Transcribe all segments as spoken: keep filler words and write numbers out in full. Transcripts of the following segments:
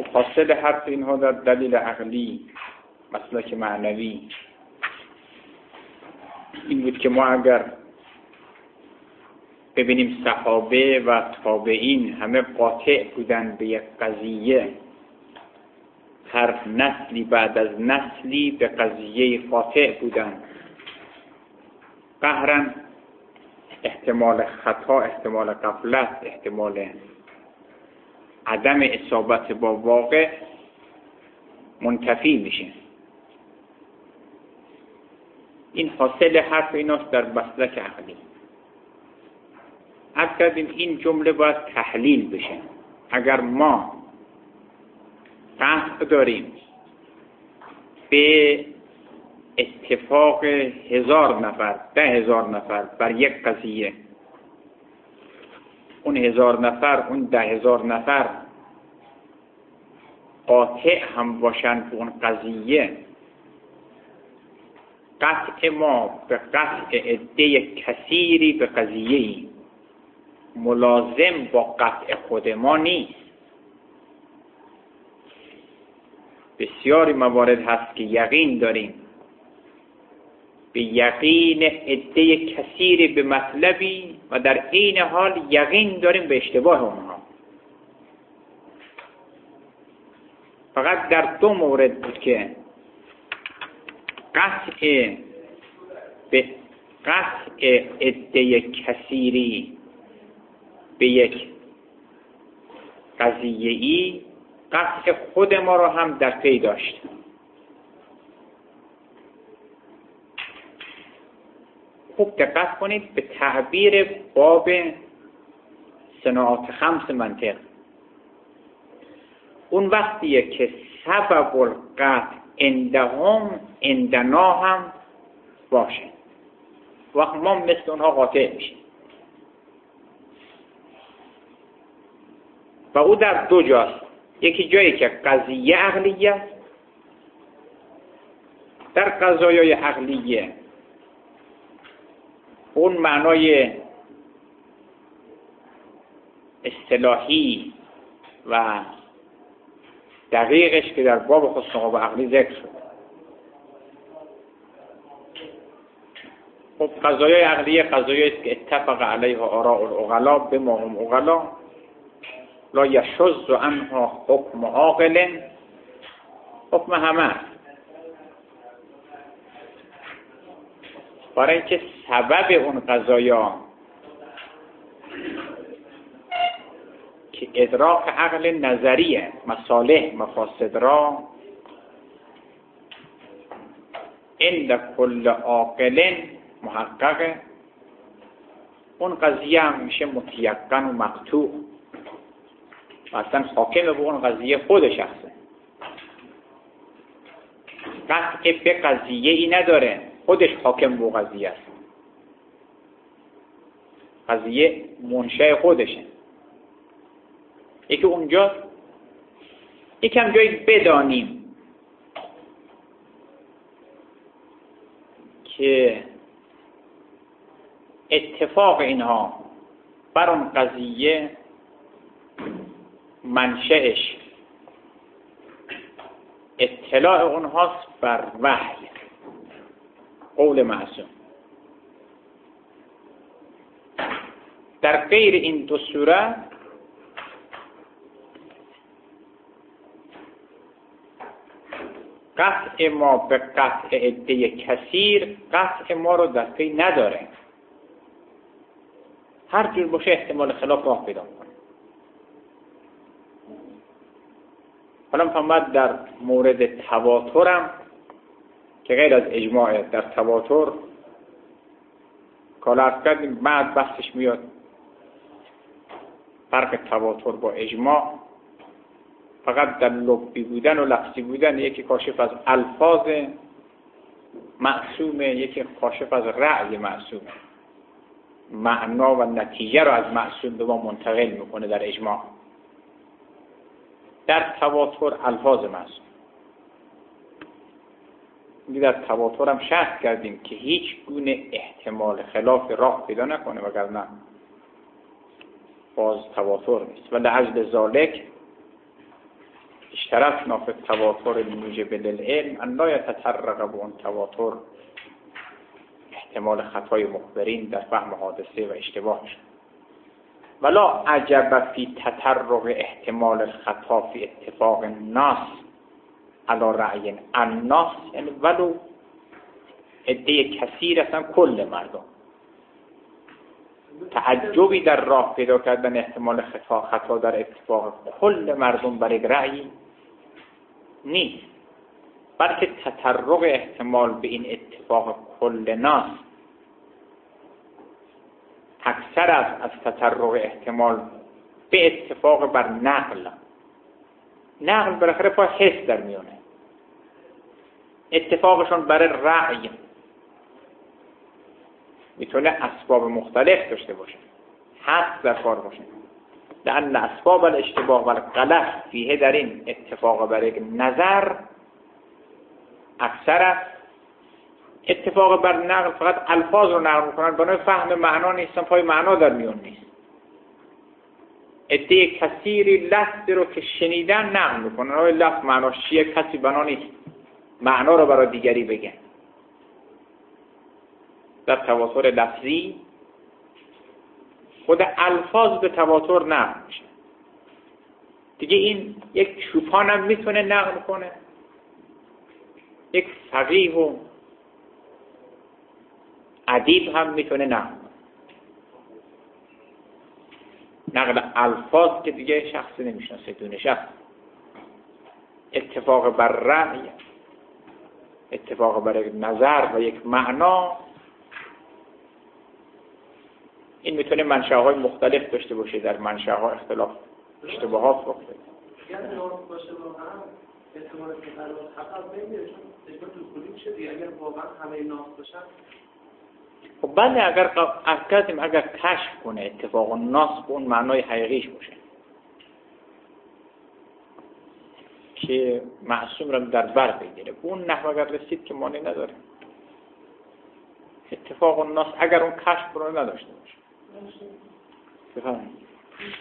حاصل حرف اینها در دلیل عقلی، مسلک معنوی این بود که ما اگر ببینیم صحابه و تابعین همه قاطع بودن به یک قضیه، هر نسلی بعد از نسلی به قضیه قاطع بودن، قهراً احتمال خطا، احتمال غفلت، احتمال عدم اصابت با واقع منتفی میشه. این حاصل حرف ایناست در مسلک عقلی. عرض کردیم این جمله باید تحلیل بشه. اگر ما قصد داریم به اتفاق هزار نفر، ده هزار نفر بر یک قضیه، اون هزار نفر، اون ده هزار نفر قاطع هم باشن به اون قضیه، قطع ما به قطع عده کثیری به قضیه‌ای ملازم با قطع خود ما نیست. بسیاری موارد هست که یقین داریم، به یقین عده کثیری به مطلبی و در عین حال یقین داریم به اشتباه اونها. فقط در دو مورد بود که قطع به قطع عده کثیری به یک قضیه‌ای قطع خود ما را هم در پی داشت. خوب دقت کنید به تعبیر باب صناعات خمس منطق. اون وقتیه که سبب القطع عندهم عندنا هم باشه، وقت ما مثل اونها قاطع میشیم. و او در دو جاست. یکی جایی که قضیه عقلیه است، در قضایای عقلیه اون معنای اصطلاحی و دقیقش که در باب حسن و عقلی ذکر شد. خب قضایای عقلیه قضایایی است که اتفق علیها آراء العقلاء بما هم عقلاء لا یشذ عنها حکم عاقل، حکم همه. برای اینکه سبب اون قضایا که ادراک عقل نظریه، مصالح مفاسد را عند کل عاقل محقق، اون قضیه هم میشه متیقن و مقطوع و اصلا حاکم به اون قضیه خود شخصه. قطع به قضیه ای نداره، خودش حاکم به قضیه است. قضیه منشأ خودشه. یکی اونجا یکم جایی بدانیم که اتفاق اینها بر اون قضیه منشأش اطلاع اونهاست بر وحی، قول معصوم. در غیر این دو صورت قطع ما به قطع عده کثیر قطع ما رو در پی نداره. هر جور باشه احتمال خلاف راه پیدا کنه. حالا فهمت در مورد تواترم که غیر از اجماع، در تواتر کالا عرض کردیم بعد بحثش میاد فرق تواتر با اجماع. فقط در لفظی بودن و لفظی بودن یکی کاشف از الفاظ معصومه، یکی کاشف از رأی معصومه، معنا و نتیجه رو از معصوم به ما منتقل میکنه در اجماع. در تواتر الفاظ معصوم. در تواتر هم شرط کردیم که هیچ گونه احتمال خلاف راه پیدا نکنه، وگرنه باز تواتر نیست. و لعجل ذالک اشترطنا في التواتر الموجب للعلم ان لا يتطرق به اون تواتر احتمال خطای مخبرین در فهم حادثه و اشتباهش. ولا عجب فی تطرق احتمال الخطا فی اتفاق الناس علی رأی الناس، یعنی ولو عده کثیر هستن کل مردم. تعجبی در راه پیدا کردن احتمال خطا خطا در اتفاق کل مردم بر یک رأی نیست، بلکه تطرق احتمال به این اتفاق کل ناس اکثر از از تطرق احتمال به اتفاق بر نقل. نقل بالاخره پای حس در میونه، اتفاقشون برای رأی میتونه اسباب مختلف داشته باشه، حس در کار باشه. لأن اسباب الاشتباه و الغلط فیه در این اتفاق بر یک نظر اکثر است. اتفاق بر نقل فقط الفاظ رو نقل میکنن، بنای فهم معنا نیستن، پای معنا در میون نیست. عده کثیری لفظی رو که شنیدن نقل میکنن، آیا لفظ معناش چیه؟ کسی بنا نیست معنا رو برای دیگری بگن. در تواتر لفظی خود الفاظ به تواتر نقل میشه دیگه. این یک چوپان هم میتونه نقل کنه، یک فقیه و ادیب هم میتونه نقل کنه. نقل الفاظ که دیگه شخصی نمیشناسه، دونه شخص. اتفاق بر رأی، اتفاق بر یک نظر و یک معنا، این میتونه منشأهای مختلف داشته باشه، در منشأها اختلاف اشتباهات وقت بده. اگر ناس باشه واقعا احتمال تطرق خطا بینه، چون اجماع دخولی میشه دیگه. اگر واقعا همه ناس باشن، خب بله، اگر افکاریم اگر کشف کنه اتفاق ناس به اون معنای حقیقیش باشه که معصوم را در بر بگیره، به اون نحو اگر رسید که مانع نداره. اتفاق الناس اگر اون کشف رو نداشته باشه. بفرمایید.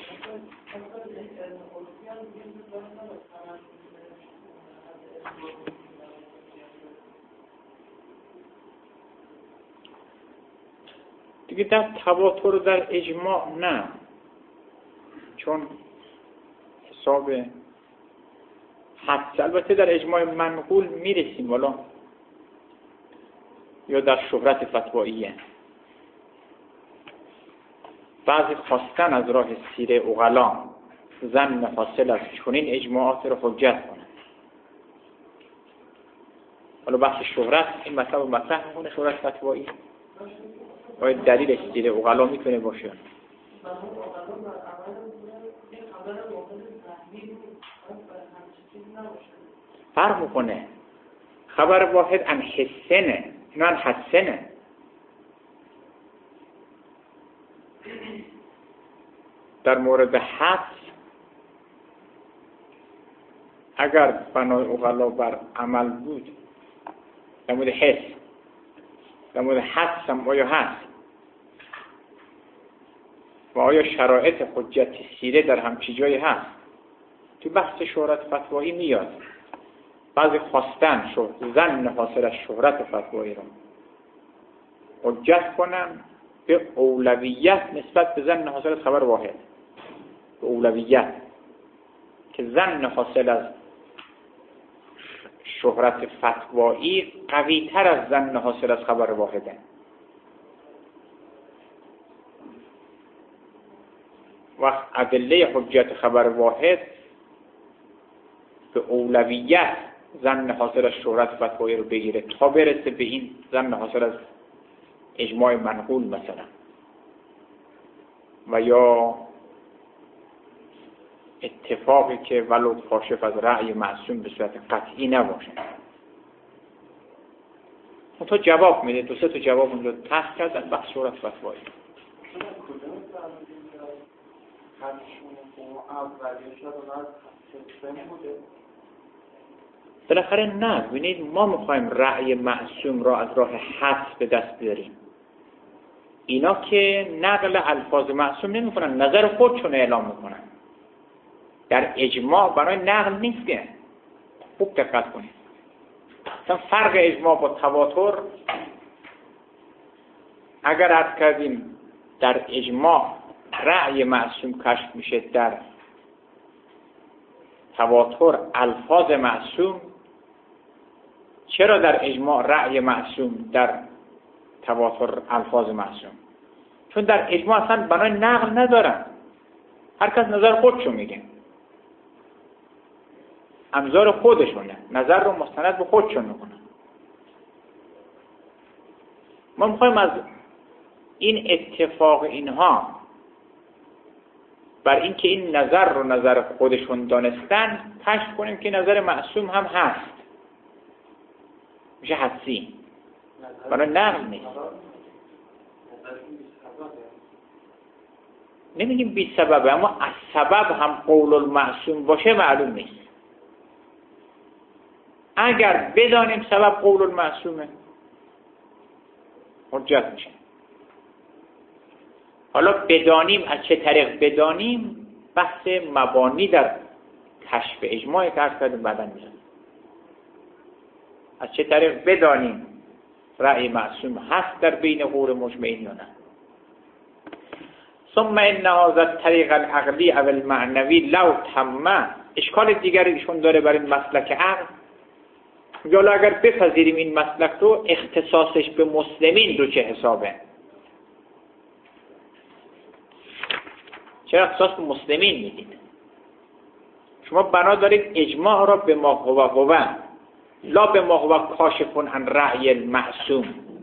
دیگه در تواتر و در اجماع نه، چون حساب حدس البته در اجماع منقول میرسیم والا، یا در شهرت فتواییه. بعضی خواستن از راه سیره عقلا ظن حاصل از چنین اجماعات رو حجت کنن. حالا بحث شهرت این مطلب مطرح میکنه، شهرت فتوایی باید دلیل سیره عقلا میتونه باشه. فرق میکنه. خبر واحد ان حسنه، اینا ان حسنه. در مورد حدس اگر بنای عقلا بر عمل بود، در مورد حس، در مورد حدس هم آیا هست و آیا شرایط حجت سیره در همچی جایی هست؟ تو بحث شهرت فتوایی میاد. بعضی خواستن شد ظن حاصل از شهرت فتوایی رو حجت کنن به اولویت نسبت به ظن حاصل از خبر واحد، به اولویت که ظن حاصل از شهرت فتوایی قوی تر از ظن حاصل از خبر واحده. وقت ادله حجت خبر واحد به اولویت ظن حاصل از شهرت فتوایی رو بگیره تا برسه به این ظن حاصل از اجماع منقول مثلا، و یا اتفاقی که ولو کاشف از رأی معصوم به صورت قطعی نباشه. تا جواب میده، دو سه تا جواب اون رو تحت کردن بحث شهرت فتوایی. بالاخره نه، ببینید ما میخوایم رأی معصوم را از راه حدس به دست بیاریم. اینا که نقل الفاظ معصوم نمیکنن، نظر خودشون اعلام میکنن. در اجماع برای نقل نیست که. خوب دقت کنید. مثلا فرق اجماع با تواتر، اگر عرض کردیم در اجماع رأی معصوم کشف میشه، در تواتر الفاظ معصوم. چرا در اجماع رأی معصوم، در تواتر الفاظ معصوم؟ چون در اجماع اصلا برای نقل ندارن، هر کس نظر خودشو میگه، انظار خودشونه، نظر رو مستند به خودشون میکنن. ما میخوایم از این اتفاق اینها بر اینکه این نظر رو نظر خودشون دانستن کشف کنیم که نظر معصوم هم هست، میشه حدسی، برای نقل نیست. نمیگیم بی سببه، اما از سبب هم قول المعصوم باشه معلوم نیست. اگر بدانیم سبب قول المعصومه حجت میشه. حالا بدانیم از چه طریق بدانیم، بحث مبانی در کشف اجماع که عرض کردیم بعداً میزنیم. از چه طریق بدانیم رأی معصوم هست در بین غور مجمعین یا نه. ثم ان هذا الطریق العقلی او المعنوی لو تم. اشکال دیگری ایشون داره بر این مسلک عقل. یا اگر بپذیریم این مسلک رو، اختصاصش به مسلمین رو چه حسابه؟ چرا اختصاص به مسلمین میدید؟ شما بنا دارید اجماع را به ما هو هو لا به ما هو کاشف عن رأی المعصوم.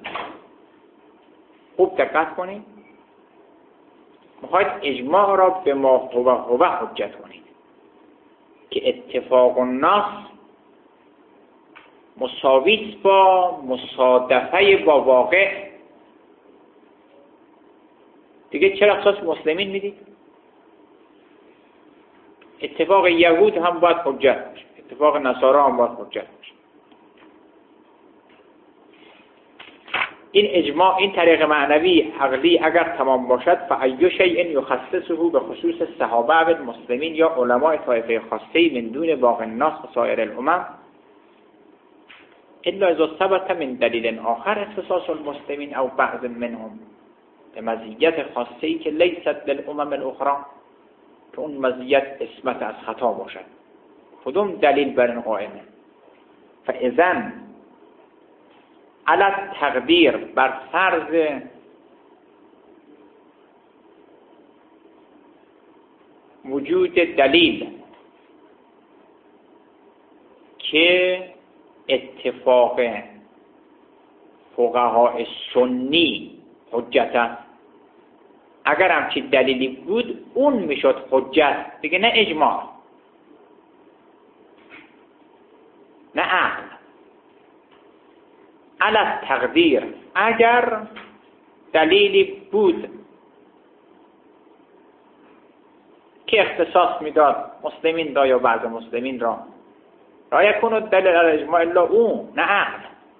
خوب دقت کنید. میخواید اجماع را به ما هو هو حجت کنید که اتفاق الناس مساویت با مصادفه با واقع. دیگه چرا اختصاص مسلمین میدید؟ اتفاق یهود هم باید حجت باشه، اتفاق نصارا هم باید حجت باشه. این اجماع، این طریق معنوی عقلی اگر تمام باشد، فأی شیء یخصصه به خصوص صحابه و المسلمین یا علماء طایفه خاصه من دون باقی الناس و سایر الامم، الا اذا ثبت من دلیل آخر اختصاص المسلمین او بعض منهم به مزیت خاصه‌ای که لیست للامم الاخرى، که اون مزیت اسمت از خطا باشد. کدوم دلیل بر این قائمه؟ فاذن علی تقدیر، بر فرض وجود دلیل که اتفاق فقهای سنی حجت است. اگر همچی دلیلی بود اون میشد حجت دیگه، نه اجماع نه عقل. علی تقدیر، اگر دلیلی بود که اختصاص میداد مسلمین را یا بعض مسلمین را، را یکون دلیل علی اجماع الا اون، نه عقل.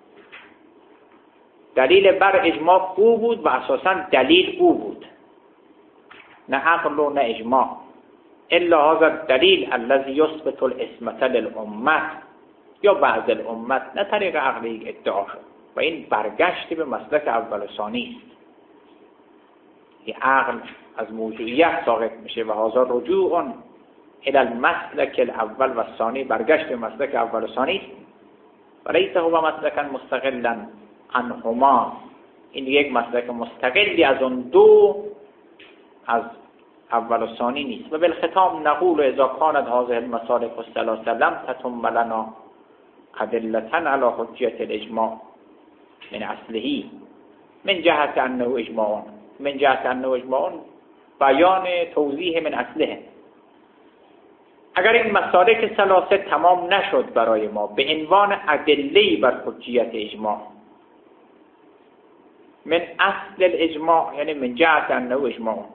دلیل بر اجماع او بود و اساساً دلیل او بود، نه عقل و نه اجماع. الا هذا الدلیل الذي يثبت العصمة للامة یا بعض الامت، نه طریق عقلی ادعا شد. و این برگشتی به مسلک اول و ثانی است. این عقل از موضوعیت ساقط میشه و هذا رجوع الى المسلک الاول و الثانی، برگشت به مسلک اول و ثانی است. ولیس هو مسلکا مستقلا عنهما، این یک مسلک مستقلی از اون دو، از اول و ثانی نیست. و بالختام نقول اذا كانت هذه المسالك الثلاثه لم تتم لنا ادلة على حجیت الاجماع من اصله من جهت انه اجماع، من جهت انه اجماع بیان توضیح من اصله. اگر این مسالک ثلاثه تمام نشد برای ما به عنوان ادله بر حجیت اجماع من اصل الاجماع، یعنی من جهت انه اجماع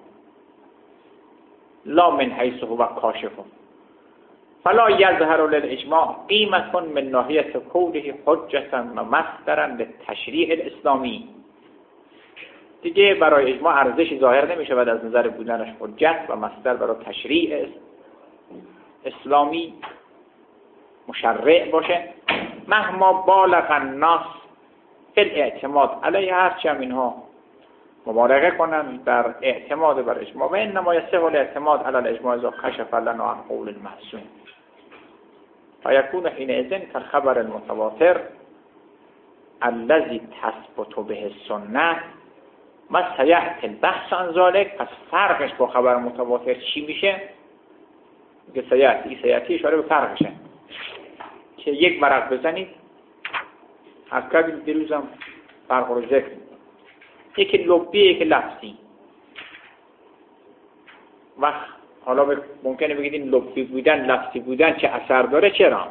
لا من حیث هو کاشف، فلا یظهر للاجماع قیمة من ناحیه کونه حجة و مصدرا للتشریع الاسلامی، دیگه برای اجماع ارزشی ظاهر نمیشه بعد از نظر بودنش حجت و مصدر برای تشریع اسلامی مشرع باشه، مهما بالغ الناس فی الاعتماد علیه، هرچی هم اینها مبالغه کنن در اعتماد بر اجماع، و انما یصح الاعتماد علی الاجماع اذا کشف لنا عن قول المعصوم فیکون حینئذ کالخبر المتواتر الذی تثبت به السنه و سیأتی البحث عن ذلک. پس فرقش با خبر متواتر چی میشه؟ که سیأتی سیأتی اشاره به فرقشه که یک ورق بزنید، از قبل دیروزم فرق رو ذکر، یکی لبی یکی لفظی. و حالا ممکنه بگید این لبی بودن لفظی بودن چه اثر داره؟ چرا؟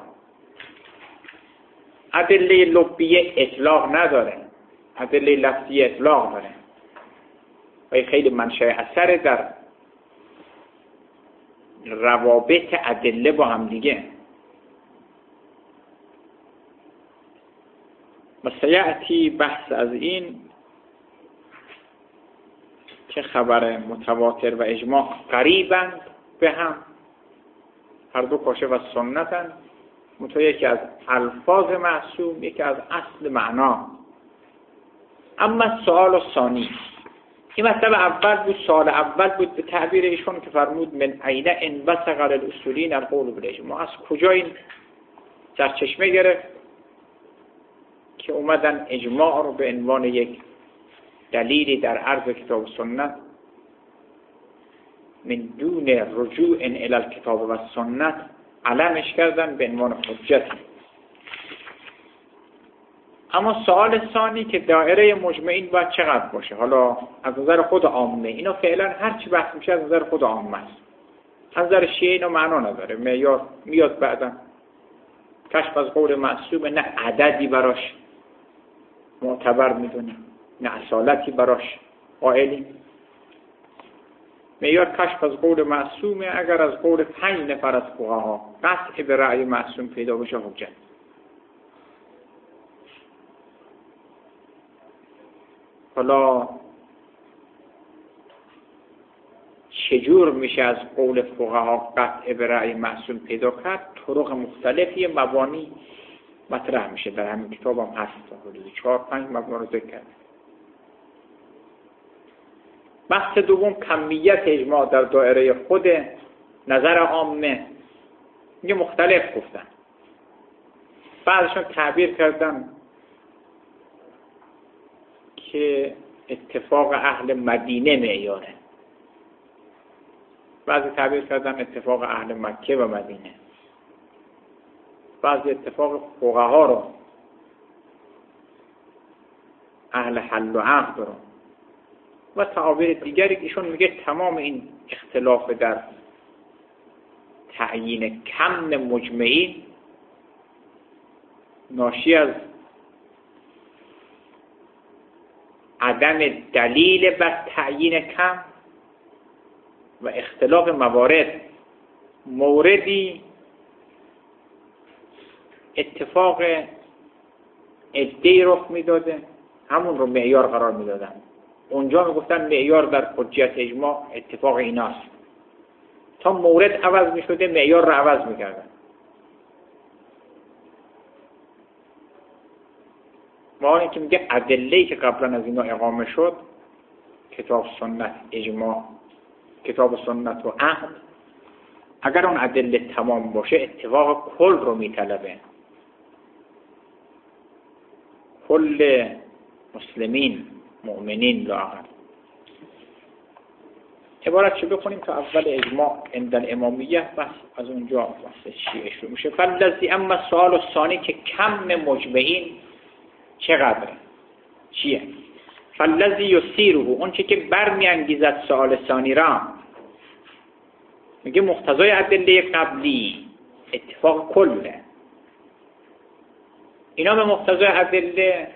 ادله لبی اطلاق نداره، ادله لفظی اطلاق داره و این خیلی منشأ اثر در روابط ادله با هم دیگه. و سیأتی بحث از این که خبر متواتر و اجماع قریبند به هم، هر دو کاشف از سنتند، منتها یکی از الفاظ معصوم یکی از اصل معنا. اما سوال ثانی، این مطلب اول بود، سوال اول بود به تعبیر ایشون که فرمود من عین انبثق الاصولین القول بالاجماع، از کجا این سرچشمه گرفت که اومدن اجماع رو به عنوان یک دلیلی در عرض کتاب و سنت من دون رجوع الی الکتاب و سنت علمش کردن به عنوان حجت. اما سوال ثانی که دایره مجمعین باید چقدر باشه؟ حالا از نظر خود عامه، اینو فعلا هر چی بحث میشه از نظر خود عامه است، از نظر شیعه اینو معنا نداره، معیار میاد بعدا کشف از قول معصوم، نه عددی براش معتبر میدونیم نه اصالتی براش قائلیم. معیار کشف از قول معصومه اگر از قول پنج نفر از فقها قطع به رأی معصوم پیدا بشه حجت. حالا چجور میشه از قول فقها قطع به رأی معصوم پیدا کرد؟ طرق مختلفی مبانی مطرح میشه، در همین کتاب هم هست، حدود چهار پنج مبنا رو ذکر کرد. بحث دوم کمیت اجماع در دایره خود نظر عامه، میگه مختلف گفتن، بعضشون تعبیر کردن که اتفاق اهل مدینه معیاره، بعضی تعبیر کردن اتفاق اهل مکه و مدینه، بعضی اتفاق فقها رو، اهل حل و عقد رو، و تعابیر دیگری که ایشون میگه تمام این اختلاف در تعیین کم مجمعین ناشی از عدم دلیل بر تعیین کم و اختلاف موارد. موردی اتفاق عده‌ای رخ میداده، همون رو معیار قرار میدادن، اونجا میگفتن معیار در حجت اجماع اتفاق ایناست، تا مورد عوض میشده معیار رو عوض میکردن. ما اینی که میگه ادله‌ای که قبلا از اینا اقامه شد، کتاب سنت اجماع، کتاب سنت و عقل، اگر اون ادله تمام باشه اتفاق کل رو میطلبه، کل مسلمین مؤمنین لااقل. عبارت چه بخونیم تا اول اجماع عند الامامیه، بس از اونجا بحث شیعه شروع میشه. فالذی، اما سوال الثانی که کم مجمعین چقدره چیه؟ فالذی یثیره، اون چه که برمیانگیزد سوال ثانی را، میگه مقتضای ادله قبلی اتفاق کله. اینا به مقتضای ادله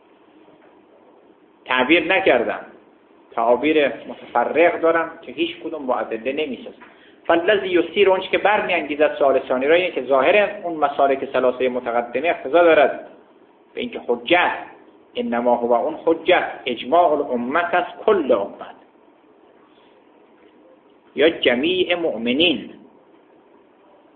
تعبیر نکردن، تعابیر متفرق دارن که هیچ کدوم با ادله نمیسازن. فالذی یثیر، اون چه که برمیانگیزد سوال ثانی را، اینه که ظاهر اون مسالک ثلاثه متقدمه اقتضا دارد به اینکه حجت انما هو، اون حجت اجماع الامت است، کل امت یا جمیع مؤمنین.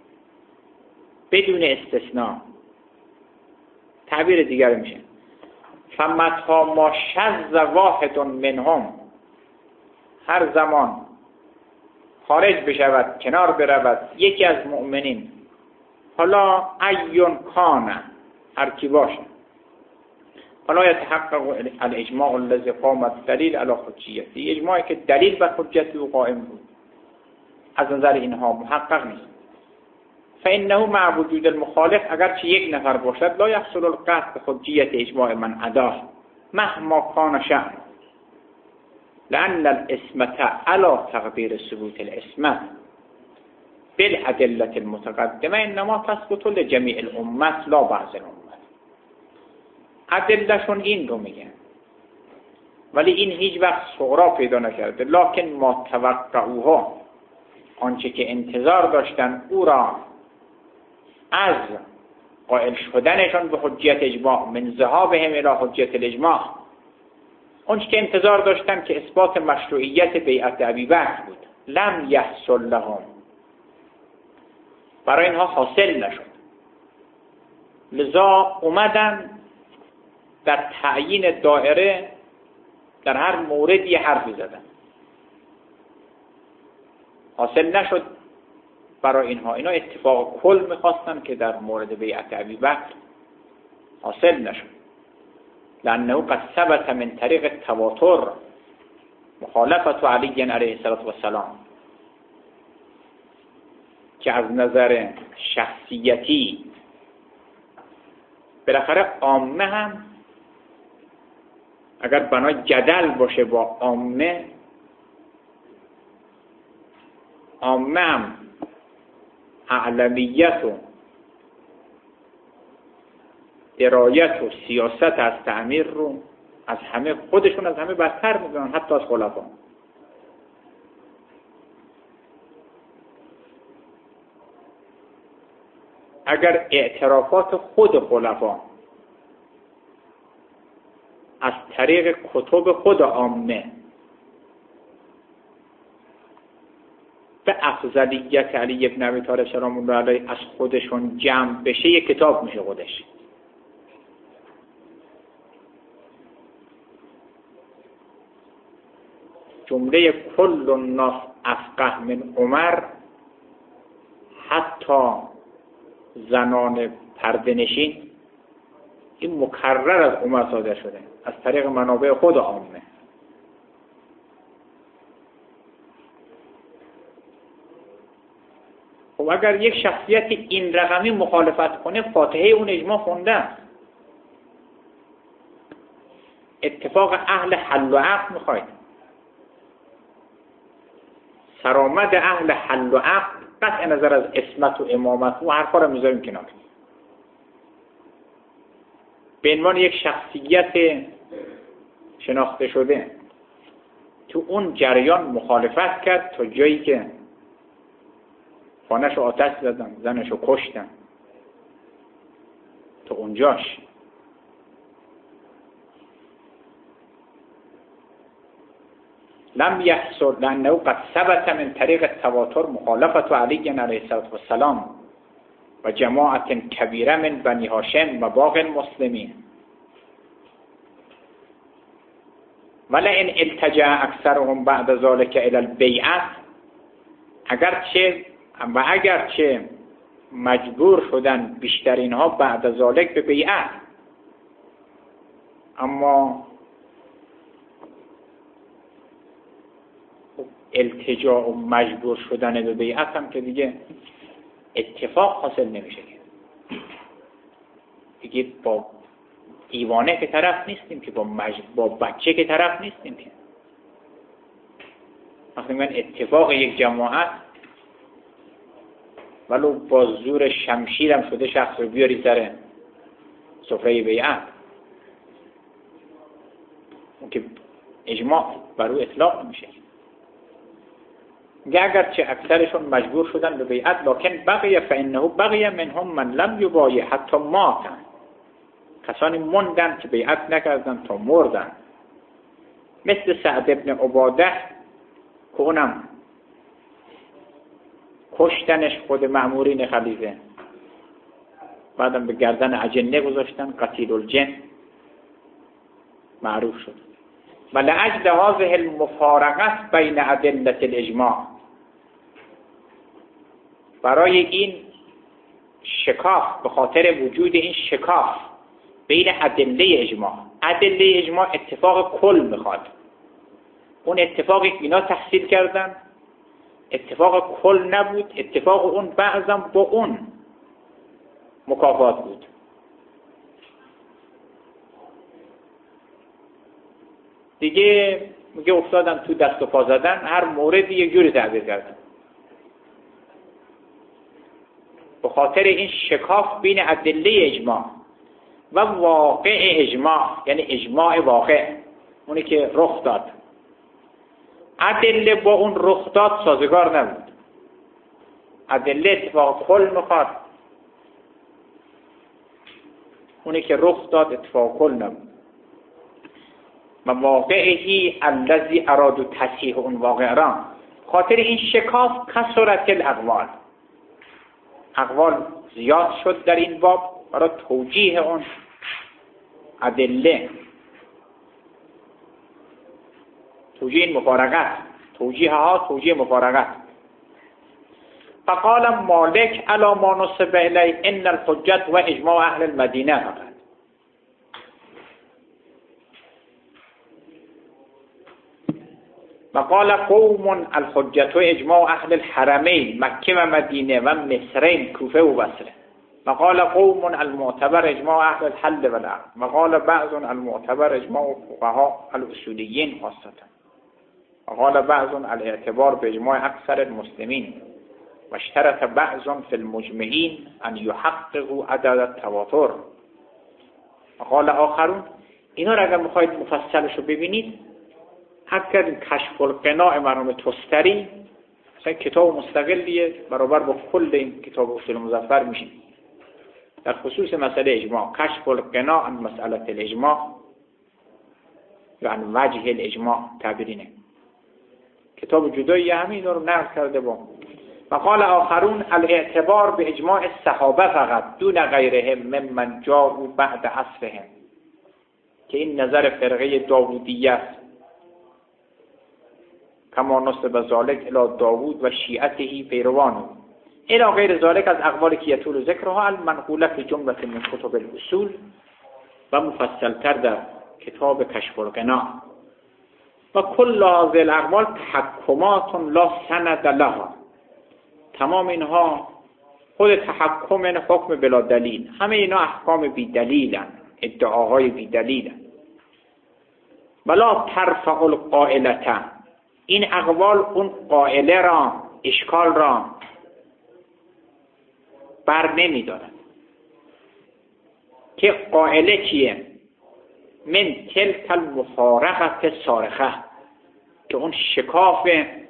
بدون استثناء. تعبیر دیگر میشه فمتها ما شذ واحد منهم، هر زمان خارج بشود، کنار برود یکی از مؤمنین، حالا ایون کان، هر کی باشه، حالا یتحقق الاجماع الذي قام الدلیل علی حجیته، اجماعی که دلیل بر حجت او قائم بود از نظر اینها محقق نیست. فانه مع وجود المخالف، اگر چه یک نفر باشد، لا یحصل القطع بحجیت اجماع من عداه مهما کان شأن، لأن الاسمة على تقدير ثبوت الاسمة بالأدلة المتقدمة انما تثبت لجميع الامة لا بعض الامة. ادلهشون این رو میگن، ولی این هیچ وقت صغرا پیدا نکرده. لکن ما توقعوها، آنچه که انتظار داشتن او را از قائل شدنشان به حجیت اجماع، من ذهابهم الی حجیت الاجماع، آنچه که انتظار داشتن که اثبات مشروعیت بیعت ابیبکر بود، لم یحصل لهم، برای اینها حاصل نشد. لذا اومدن در تعیین دائره در هر مورد یه حرفی زدن، حاصل نشد برای اینها. اینا اتفاق کل میخواستن که در مورد بیعت ابیبکر حاصل نشد، لانه قد ثبت من طریق التواتر مخالفت علی علیه السلام، که از نظر شخصیتی بالاخره عامه هم اگر بنای جدل باشه با عامه، عامه هم اعلمیت و درایت و سیاست از تعمیر رو از همه، خودشون از همه برتر میدونن، حتی از خلفا. اگر اعترافات خود خلفا از طریق کتب خود عامه به افضلیت علی ابن ابی طالب سلام الله علیه از خودشون جمع بشه، یک کتاب میشه خودش. جمله کل الناس افقه من عمر، حتی زنان پرده نشین، این مکرر از عمر صادر شده از طریق منابع خود عامه. خب اگر یک شخصیت این رقمی مخالفت کنه، فاتحه اون اجماع خونده، اتفاق اهل حل و عقد میخواید، سرآمد اهل حل و عقد، قطع نظر از اسمت و امامت و حرفا رو میذاریم کنار، به عنوان یک شخصیت شناخته شده تو اون جریان مخالفت کرد تا جایی که خانه‌شو آتش زدن، زنشو کشتن، تا اونجاش. لم يحصل لأنه قد ثبت من طریق التواتر مخالفت علی علیه السلام و جماعت کبیره من بنی هاشم و باقی المسلمین، ولئن التجا اکثرهم بعد ذلك الى البیعه، اگرچه و اگرچه مجبور شدن بیشتر اینها بعد ذلك به بیعت، اما التجا و مجبور شدن به بیعت هم که دیگه اتفاق حاصل نمیشه، دیگه با دیوانه که طرف نیستیم که، با مج... با بچه که طرف نیستیم که. وقتی من اتفاق یک جماعت ولو با زور شمشیرم شده شخص رو بیاری سر سفره بیعت، اون که اجماع بر او اطلاق نمیشه. اگر چه اکثرشون مجبور شدن به بیعت، لکن بقیه فانه بقیه منهم من لم یبایع حتی ماتن، کسانی موندن که بیعت نکردن تا مردن، مثل سعد ابن عباده که اونم کشتنش خود مأمورین خلیفه، بعدم به گردن اجنه گذاشتن، قتیل الجن معروف شد. و لأجل هذه المفارقه بین ادله الاجماع، برای این شکاف، به خاطر وجود این شکاف بین ادله اجماع، ادله اجماع اتفاق کل میخواد، اون اتفاقی که اینا تحصیل کردن اتفاق کل نبود، اتفاق اون بعضم با اون مکافات بود. دیگه میگه افتادن تو دست و پا زدن، هر موردی یک جوری تعبیر کردن. به خاطر این شکاف بین ادله اجماع و واقع اجماع، یعنی اجماع واقع، اونی که رخ داد، ادله با اون رخ داد سازگار نبود. ادله اتفاق کل میخواد، اونی که رخ داد اتفاق کل نبود. و واقعی الذی ارادوا تصحیح اون واقع را، خاطر این شکاف کثرت الاقوال، اقوال زیاد شد در این باب برای توجیه اون ادله، توجیه این مفارقت، توجیه ها توجیه مفارقت. فقال مالک علی ما نسب الیه ان الحجت و اجماع اهل المدینه فقط. و قال قوم الحجت و اجماع اهل الحرمین مکه و مدینه و مصرین کوفه و بصره. و قال قوم المعتبر اجماع اهل الحل و العقد. و قال بعض المعتبر اجماع فقهاء الاصولیین خاصه. و قال بعض الاعتبار باجماع اکثر المسلمین. و اشترط بعض فی المجمعین ان یحققوا عدد التواتر. و قال آخرون، اینا را اگر میخواید مفصلش رو ببینید، حتی کشف القناع مرحوم تستری مثلا کتاب مستقلیه برابر با کل این کتاب اصول مظفر میشه در خصوص مسئله اجماع. کشف القناع عن مسئله الاجماع یا عن وجه الاجماع تعبیرینه، کتاب جدایی همین رو نقل کرده. با وقال آخرون الاعتبار به اجماع الصحابه فقط دون غیرهم ممن جاءوا بعد عصرهم، که این نظر فرقه داوودیه است، کما نسب ذلك الی داوود و شیعته پیروانه الی غیر ذلك از اقوال که یطول ذکرها المنقوله فی جمله من کتب الاصول، و مفصلتر در کتاب کشف القناع. و کل هذه الاقوال تحکمات لا سند لها، تمام اینها خود تحکم این حکم بلا دلیل، همه اینا احکام بی دلیلن، ادعاهای بی دلیلن. ولا ترفع القائلة، این اقوال اون قائله را، اشکال را بر نمی دارد. که قائله چیه؟ من تلک المفارقه صارخه، که اون شکاف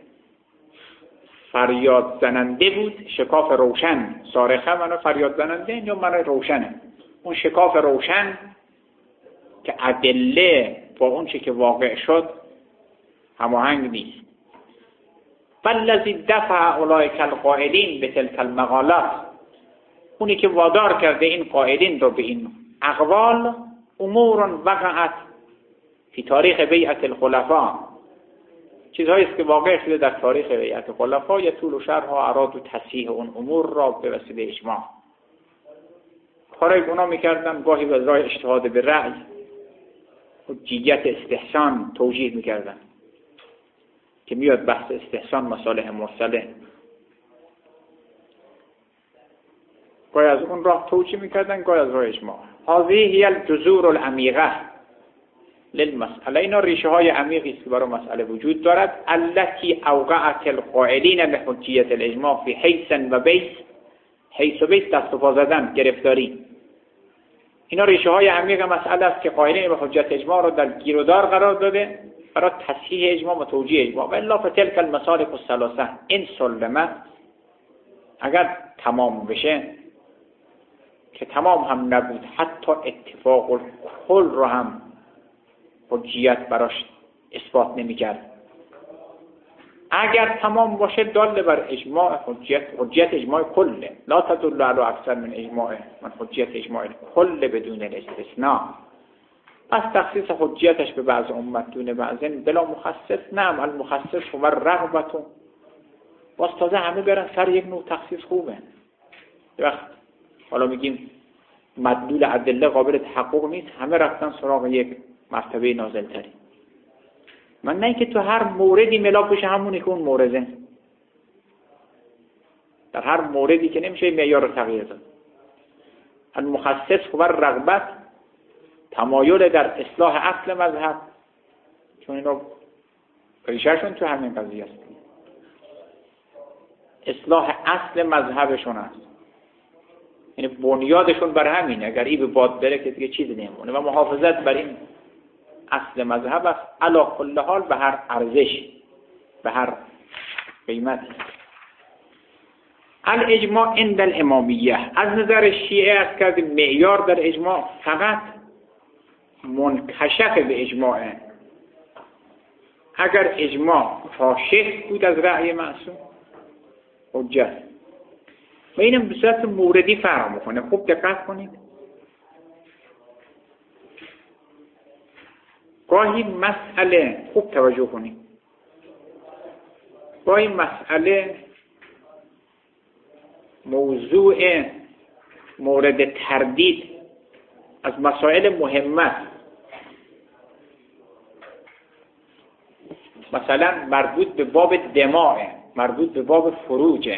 فریاد زننده بود، شکاف روشن. صارخه منو فریاد زننده، یا منو روشنه. اون شکاف روشن که ادله با اون چی که واقع شد هماهنگ نیست. فالذی دفع اولئک القائلین به تلک المقالات، اونی که وادار کرده این قائلین رو به این اقوال، امور وقعت فی تاریخ بیعت الخلفاء، چیزهایی است که واقع شده در تاریخ بیعت خلفا، یا طول و شرها اراد و تصحیح اون امور را به وسیله اجماع. کارای اونا میکردن، گاهی به راه اجتهاد به رأی، حجیت استحسان توجیه میکردن که میاد بحث استحسان مصالح مرسله، گاهی از اون راه توجیه میکردن، گاهی از راه اجماع. هذه هی الجذور العمیقه للمسئله، اینا ریشه های عمیقی است که برای مسئله وجود دارد. التي اوقعت القائلین لحجیت الاجماع فی حیث و بیس، حیث و بیس دست و پا زدن، گرفتاری. اینا ریشه های عمیق مسئله است که قائلین به حجت اجماع را در گیرودار قرار داده برای تصحیح اجماع و توجیه اجماع. و الا فتلک المسالک الثلاثه ان سلمت، اگر تمام بشه، که تمام هم نبود، حتی اتفاق الکل رو هم حجیت براش اثبات نمی کرد. اگر تمام باشه دال بر اجماع حجیت حجیت اجماع کله، لا تدل علی اکثر من اجماع من حجیت اجماع کل بدون الاستثناء. پس تخصیص حجیتش به بعض امت دون بعضن بلا مخصص، نعم المخصص و رغبت. باز تازه همه برن سر یک نوع تخصیص خوبه. وقت حالا میگیم مدلول ادله قابل تحقق نیست، همه رفتن سراغ یک مرتبه نازل‌تری. من نه اینکه تو هر موردی ملاک بشه همونی که اون مورده، در هر موردی که نمیشه معیار رو تغییر داد. المخصص و رغبت تمایل در اصلاح اصل مذهب، چون اینا ریشهشون تو همین قضیه است، اصلاح اصل مذهبشون است، یعنی بنیادشون بر همینه. اگر این به باد بره که دیگه چیزی نمیمونه و محافظت بر این اصل مذهب است علی کل حال، به هر ارزش، به هر قیمت. الاجماع عند الامامیه، از نظر شیعه است که معیار در اجماع فقط منکشف به اجماعه. اگر اجماع کاشف بود از رأی معصوم حجت. و اینم به صورت موردی فرق میکنه. خوب دقت کنید. گاهی مسئله، خوب توجه کنید، گاهی مسئله موضوع مورد تردید از مسائل مهمه، مثلا مربوط به باب دماء، مربوط به باب فروجه،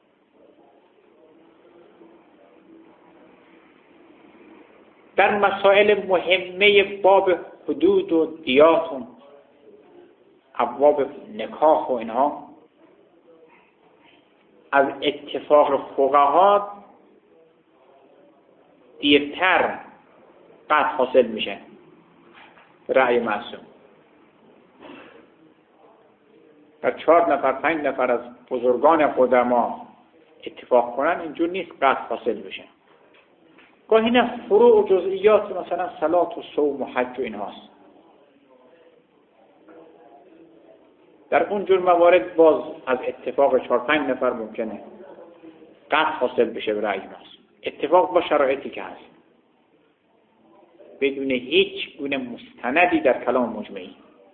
در مسائل مهمه باب حدود و دیات و ابواب نکاح و اینها از اتفاق فقها دیرتر قطع حاصل میشه رأی معصوم. در چهار نفر پنج نفر از بزرگان قدما اتفاق کنن اینجور نیست قطع حاصل بشه. گاهی نه فروع و جزئیات مثلا صلات و صوم و حج و اینهاست. در اونجور موارد باز از اتفاق چهار پنج نفر ممکنه قطع حاصل بشه به رأی معصوم، اتفاق با شرایطی که هست، بدون هیچ گونه مستندی در کلام مجمعی.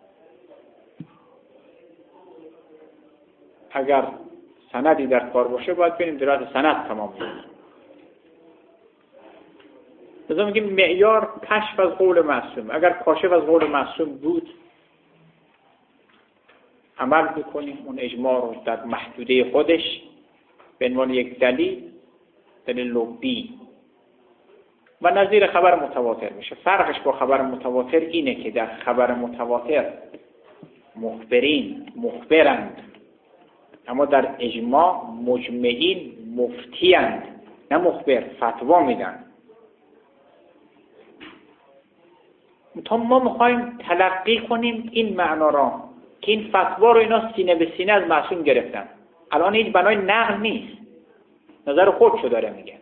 اگر سندی در کار باشه باید ببینیم درات سند تمام شد. لذا میگیم معیار کشف از قول معصوم. اگر کاشف از قول معصوم بود عمل میکنیم اون اجماع رو در محدوده خودش به عنوان یک دلیل، دلیل لبی و نظیر خبر متواتر میشه. فرقش با خبر متواتر اینه که در خبر متواتر مخبرین مخبرند، اما در اجماع مجمعین مفتیند، نه مخبر، فتوا میدن. تا ما میخوایم تلقی کنیم این معنا را که این فتوا رو اینا سینه به سینه از معصوم گرفتن. الان هیچ بنای نقل نیست، نظر خودشو داره میگه.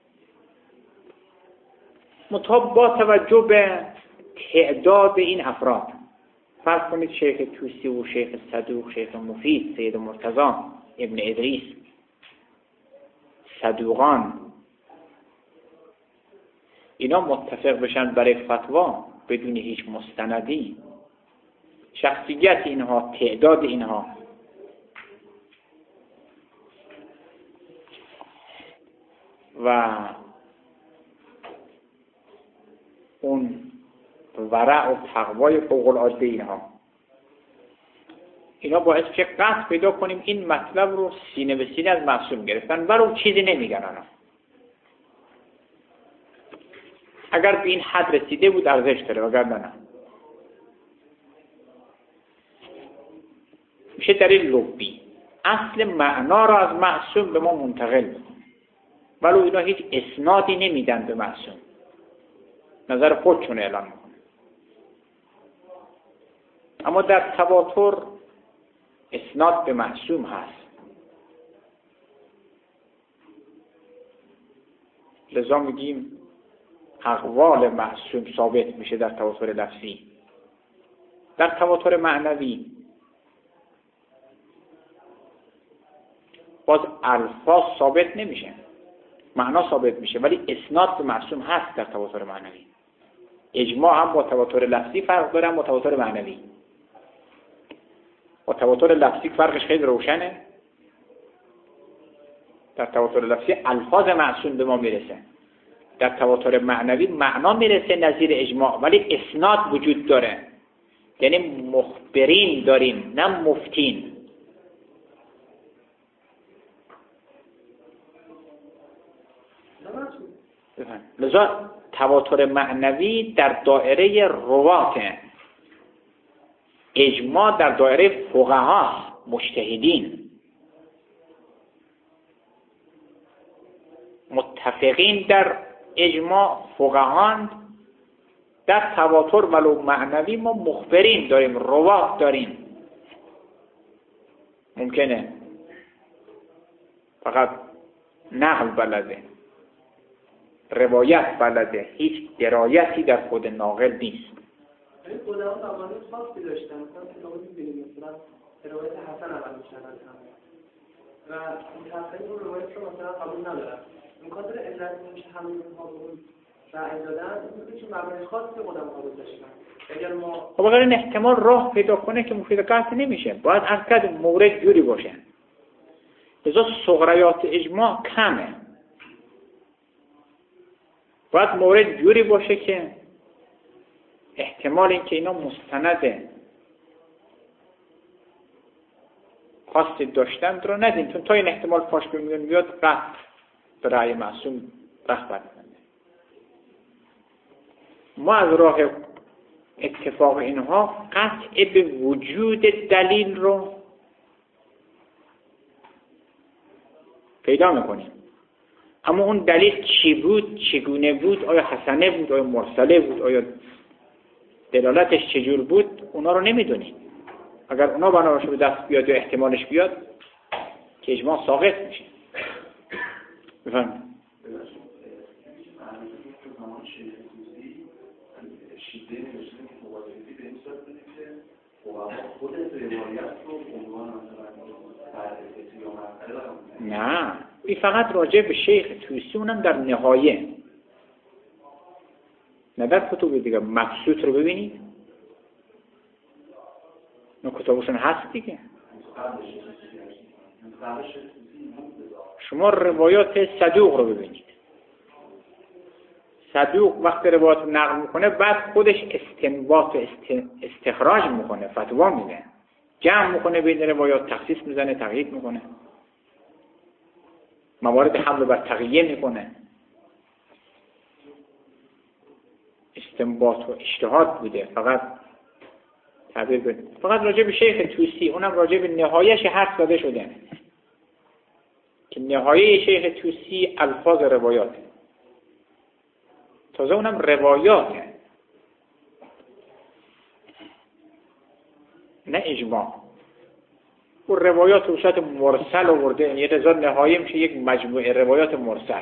مطابق با توجه به تعداد این افراد، فرض کنید شیخ توسی و شیخ صدوق، شیخ مفید، سید مرتضی، ابن ادریس، صدوقان، اینا متفق بشن برای فتوا بدون هیچ مستندی. شخصیت اینها، تعداد اینها و اون ورع و تقوای فوق العاده اینها، اینا باعث میشه قطع پیدا کنیم این مطلب رو سینه به سینه از معصوم گرفتن، ولو چیزی نمیگن. آنها اگر به این حد رسیده بود ارزش داره، وگرنه نه. میشه دلیل لبی، اصل معنا را از معصوم به ما منتقل میکنه، ولو اینا هیچ اسنادی نمیدن به معصوم، نظر خودشون اعلان میکنه. اما در تواتر اسناد به معصوم هست. لذا میگیم اقوال معصوم ثابت میشه در تواتر لفظی. در تواتر معنوی باز الفاظ ثابت نمیشه، معنا ثابت میشه، ولی اسناد به معصوم هست در تواتر معنوی. اجماع هم با تواتر لفظی فرق داره، هم با تواتر معنوی. با تواتر لفظی فرقش خیلی روشنه. در تواتر لفظی الفاظ معصوم به ما میرسه، در تواتر معنوی معنا میرسه نظیر اجماع، ولی اسناد وجود داره. یعنی مخبرین داریم نه مفتین. لذا تواتر معنوی در دایره رواته، اجماع در دایره فقها مجتهدین. متفقین در اجماع فقهان، در تواتر ولو معنوی ما مخبرین داریم، روات داریم. ممکنه فقط نقل بلده، روایت بلده، هیچ درایتی در خود ناقل نیست. این خودمون قوانین خاصی داشتن، مثلا که نقل می‌بینیم مثلا روایت حسن اول می‌شنن و متأخرین اون روایت رو مثلا قبول ندارن. این خاطر علت اینکه همین قانون رأی دادن، این که مبانی خاصی خودم قبول داشتن. اگر ما خب اگر این احتمال راه پیدا کنه که مفید قطع نمیشه، باید اصلا مورد جوری باشه. لذا صغریات اجماع کمه. باید مورد جوری باشه که احتمال این که اینا مستنده خاصی داشتن رو ندین، چون تا این احتمال پاش بمیون بیاد قطع به رأی معصوم رخ برمی‌بنده. ما از راه اتفاق اینها قطع به وجود دلیل رو پیدا میکنیم. اما اون دلیل چی بود، چگونه بود، آیا حسنه بود، آیا مرسله بود، آیا دلالتش چجور بود، اونا رو نمیدونیم. اگر اونا بنابراش به دست بیاد یا احتمالش بیاد که اجماع ساقط میشه. بفرمایید. شیده نوشته که مواجهی به این صورت بوده که خود روایت رو عنوان مثلا بررسی یا مسئله نه، این فقط راجع به شیخ توسی، اونم در نهایه، نه در کتب دیگه. مبسوط رو ببینید، نه کتابشون هست دیگه. شما روایات صدوق رو ببینید. صدوق وقتی روایت رو نقل میکنه بعد خودش استنباط و استخراج میکنه، فتوا میده، جمع میکنه بین روایات، تخصیص میزنه، تقیید میکنه، موارد حمل بر تقییه میکنه. استنباط و اجتهاد بوده، فقط تعبیر بده. فقط راجع به شیخ توسی، اونم راجع به نهایش حرف زده شده که نهایه شیخ توسی الفاظ روایاته، تازه اونم روایاته نه اجماع. اون روایات به صورت مرسل آورده، یعنی رضا نهایه میشه یک مجموعه روایات مرسل.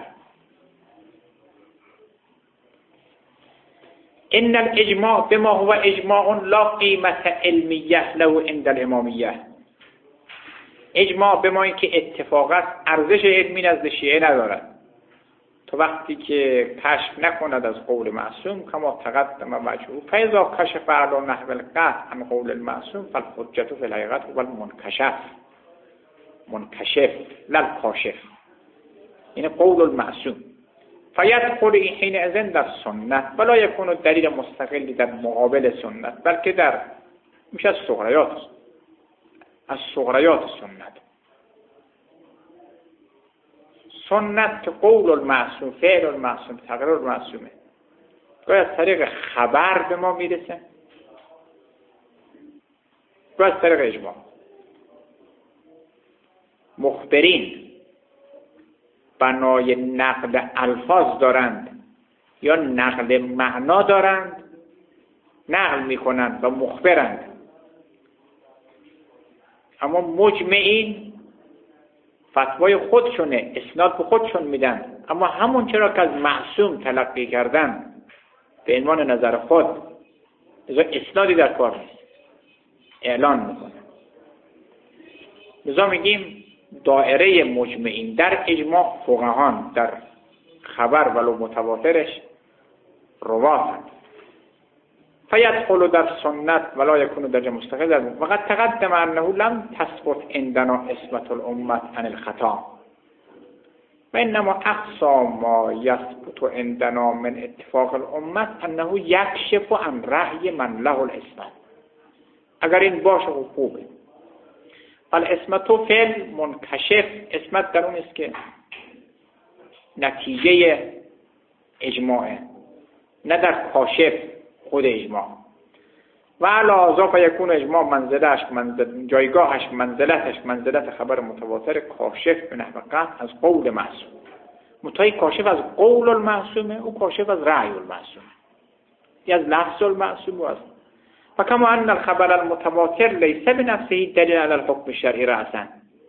ان الاجماع بما هو اجماع لا قیمت علمیه له عند الامامیه. اجماع به ما این که اتفاق است، ارزش علمی نزد شیعه ندارد تا وقتی که کشف نکند از قول معصوم، کما تقدم وجهه فاذا کشف علی نحو القطع عن قول المعصوم فالحجة فی الحقیقة هو المنکشف، منکشف لا الکاشف، این قول المعصوم. فیدخل این حینئذ در سنت ولا یکون دلیل مستقلی در مقابل سنت، بلکه در میشه از صغریات از صغریات سنت. سنت که قول المعصوم، فعل المعصوم، تقریر المعصومه، گاهی از طریق خبر به ما میرسه، گاهی از طریق اجماع. مخبرین بنای نقل الفاظ دارند یا نقل معنا دارند، نقل میکنند و مخبرند. اما مجمعین فتوای خودشونه، اسناد به خودشون میدن، اما همون چرا که از معصوم تلقی کردن به عنوان نظر خود، لذا اسنادی در کار نیست، اعلان میکنه. لذا میگیم دائره مجمعین در اجماع فقهان، در خبر ولو متواترش رواتند. فیدخل در سنت ولا یکون درجه مستقل. وقد تقدم انه لم تثبت عندنا اسمت الامت عن الخطا و انما اقصى ما یثبت عندنا من اتفاق الامت انه یکشف عن رأی من له الاسمت. اگر این باشه خوبه. فالاسمت فعل منکشف، اسمت در اون است که نتیجه اجماعه، نه در کاشف خود اجماع. و علاوه فیکون اجماع منزلش منزل جایگاهش منزلتش منزلت خبر متواتر کاشف به نحو قطع از قول معصوم. متای کاشف از قول المعصومه، او کاشف از رأی المعصومه، یا از لفظ المعصوم و از فكما ان الخبر المتواتر ليس بنفسه دلیل على الحكم الشرعي رأسا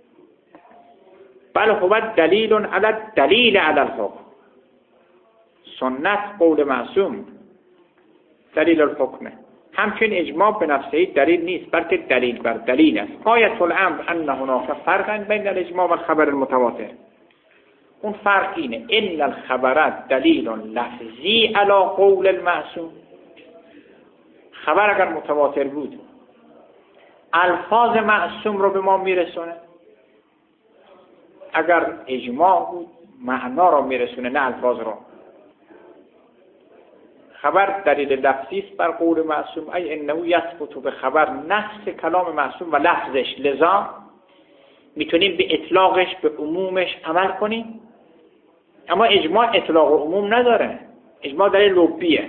بل هو دلیل على الدلیل على الحكم. سنت قول معصوم دلیل الحکمه، همچنین اجماع به نفسه دلیل نیست بلکه دلیل بر دلیل است. غایت الامر ان هناك فرقا بین الاجماع و الخبر المتواتر. اون فرق اینه ان الخبر دلیل لفظی علی قول المعصوم. خبر اگر متواتر بود الفاظ معصوم رو به ما میرسونه، اگر اجماع بود معنا رو میرسونه نه الفاظ رو. خبر دلیل لفظی است بر قول معصوم، ای انه یثبت به خبر نفس کلام معصوم و لفظش، لذا میتونیم به اطلاقش به عمومش عمل کنیم. اما اجماع اطلاق و عموم نداره، اجماع دلیل لبیه.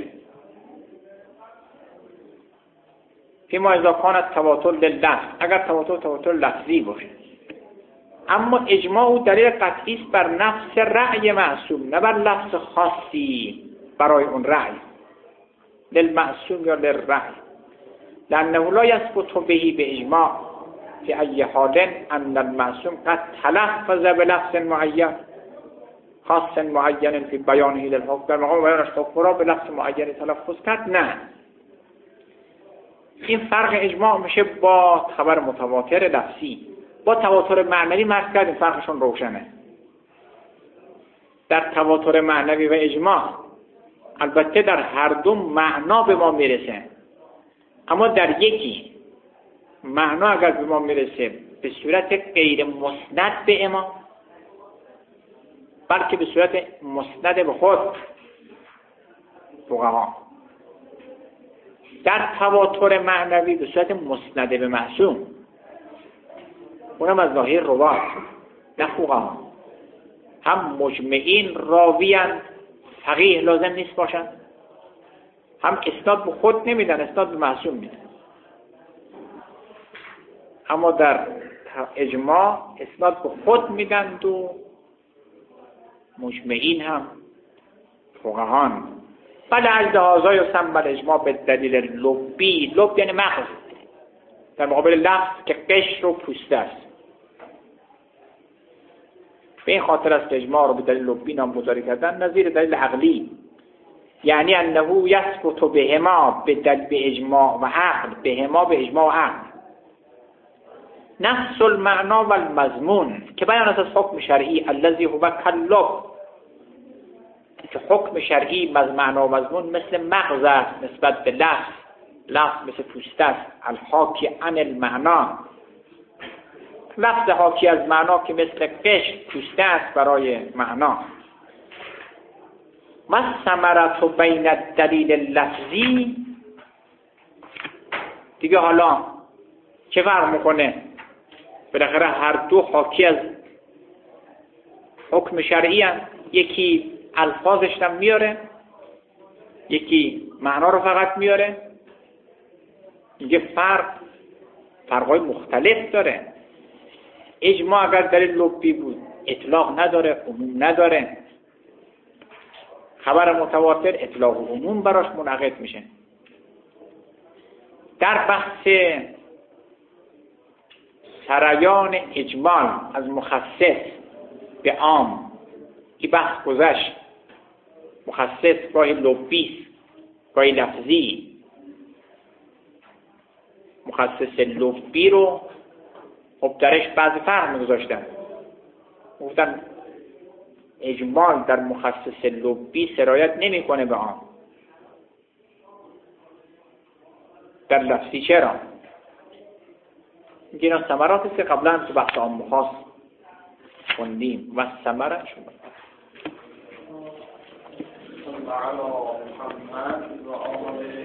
فیما اذا کانت تواتر لللفظ، اگر تواتر تواتر لفظی باشه. اما اجماع او دلیل قطعی است بر نفس رأی معصوم، نه بر لفظ خاصی برای اون رأی، للمعصوم یا للرأی. لانه لا یثبت به باجماع فی ای حال ان المعصوم قد تلفظ بلفظ معین خاص معین فی بیانه للحکم، در مقام بیانش حکم را به لفظ معین تلفظ کرد. نه، این فرق اجماع میشه با خبر متواتر لفظی. با تواتر معنوی مرز کردیم فرقشون روشنه. در تواتر معنوی و اجماع البته در هر دو معنا به ما میرسه، اما در یکی معنا اگر به ما میرسه به صورت غیر مسند به امام، بلکه به صورت مسند به خود فقها. در تواتر معنوی به صورت مسند به معصوم، اونم از ظاهر روات نه فقها. هم مجمعین راویان، فقیه لازم نیست باشن، هم اسناد به خود نمیدن، اسناد به معصوم میدن. اما در اجماع اسناد به خود میدن و مجمعین هم فقهان. بله اجدهازا یسمى الاجماع به دلیل لبی. لب یعنی مغز، در مقابل لفظ که قشر و پوسته است. به این خاطر است که اجماع رو به دلیل لبی نامگذاری کردن نظیر دلیل عقلی، یعنی انه یثبت بهما به دلیل به اجماع و عقل، بهما به اجماع و عقل. نفس المعنا و المضمون که بیان از حکم شرعی الذی هو کلب، که حکم شرعی از معنا و مضمون مثل مغز است نسبت به لفظ، لفظ مثل پوسته است، الحاکی عن المعنا، لفظ حاکی از معنا که مثل قشر پوسته است برای معنا. و ثمرة بین الدلیل لفظی، دیگه حالا چه فرق میکنه؟ بالاخره هر دو حاکی از حکم شرعی هست، یکی الفاظش هم میاره، یکی معنا رو فقط میاره. اینجا فرق فرقای مختلف داره. اجماع اگر دلیل لبی بود اطلاق نداره، عموم نداره. خبر متواتر اطلاق و عموم براش منعقد میشه. در بحث سریان اجمال از مخصص به عام این بحث گذشت. مخصص گاهی لبی، گاهی لفظی. مخصص لبی رو خب درش بعضی فرق میگذاشتن. گفتن اجمال در مخصص لبی سرایت نمیکنه به آن. در لفظی چرا؟ اینکه اینا ثمراتی که قبلا تو بحث عام خاص خوندیم و ثمره شما صلی علی محمد و آله